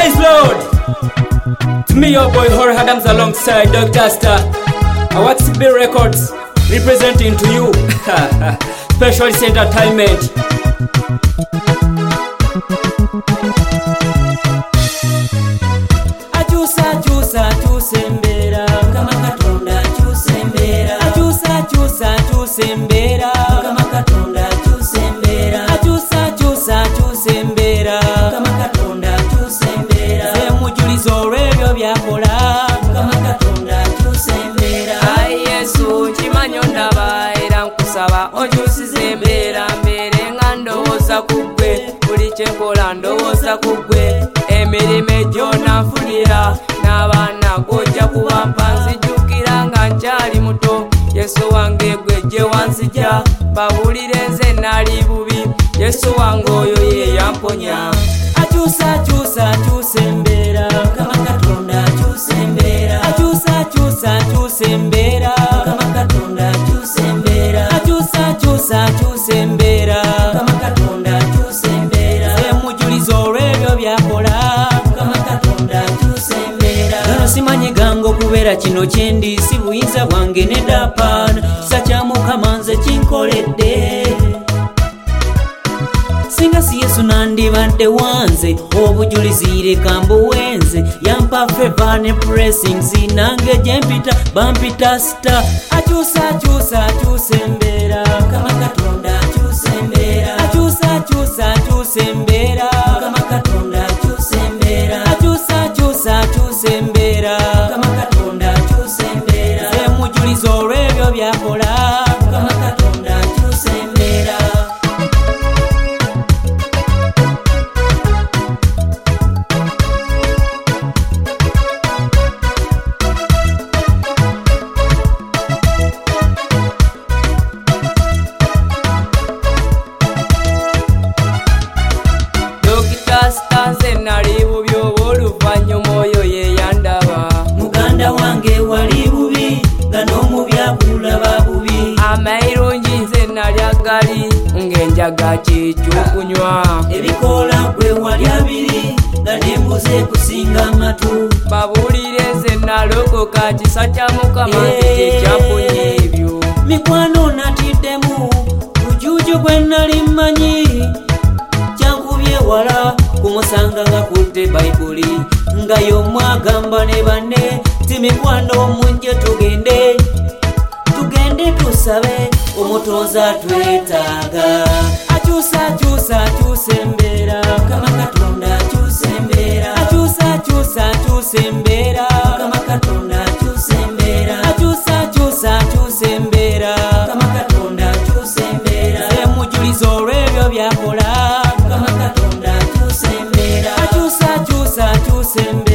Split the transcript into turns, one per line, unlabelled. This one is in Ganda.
Praise Lord. To me, your boy Jorge Adams alongside Dr. Star. Awax B Records representing to you. Specialist Entertainment. Achusa chusembera kama katonda chusembera. Achusa chusembera kama katonda chusembera. Achusa chusembera kama katonda chusembera. Semujulizo olw'ebyo byakola kama katonda chusembera.
Ai Yesu chimanyo ndaba era nkusaba okyusize embeera mbeere nga ndowooza ku ggwe buli kyenkola ndowooza ku ggwe emirimu egyona nfunira n'abaana gojja kubampa nzijjukira nga nkyali muto Yesu wange gwe gye wanzija babuulire nze nali bubi Yesu wange oyo ye yamponya.
Achusa chusembera kama katonda chusembera. Achusa chusembera kama katonda chusembera. Achusa chusembera kama katonda chusembera. Semujulizo olw'ebyo byakola kama katonda chusembera. Gano simanyi gango kubeera kino kyendi si buyinza bwange nedapana kisa kya Mukama nze kinkoledde. Singa si Yesu nandibadde wanze obujulizi leka mbuwenze yampa favor ne blessings nange gyempita bampita star. Achusa chusembera kama katonda chusembera. Achusa chusembera kama katonda chusembera. Achusa chusembera kama katonda chusembera. Semujulizo olw'ebyo byakola kama katonda chusembera.
Nze nali bubi oba oluvannyuma oyo ye yandaba.
Muganda wange wali bubi nga n'omubi akulaba bubi.
Amayirungi nze nali agali ng'enjaga kyekyokunywa.
Ebikoola gwe wali abiri nga n'embuzi ekusinga amatu.
Babuulire nze nalokoka kisa kya Mukama nze kyekyaponya ebyo.
Mikwano natiddemu bujuju bwe nali mmanyi kyankubye wala kumusanga nga kutte Bayibuli nga y'omwagamba ne banne ti mikwano munje tugende tusabe omutonza twetaaga. Achusa chusembera kama katonda chusembera. Achusa chusembera kama katonda chusembera. Achusa chusembera kama katonda chusembera. Semujulizo olw'ebyo byakola kama katonda chusembera. Achusa chusembera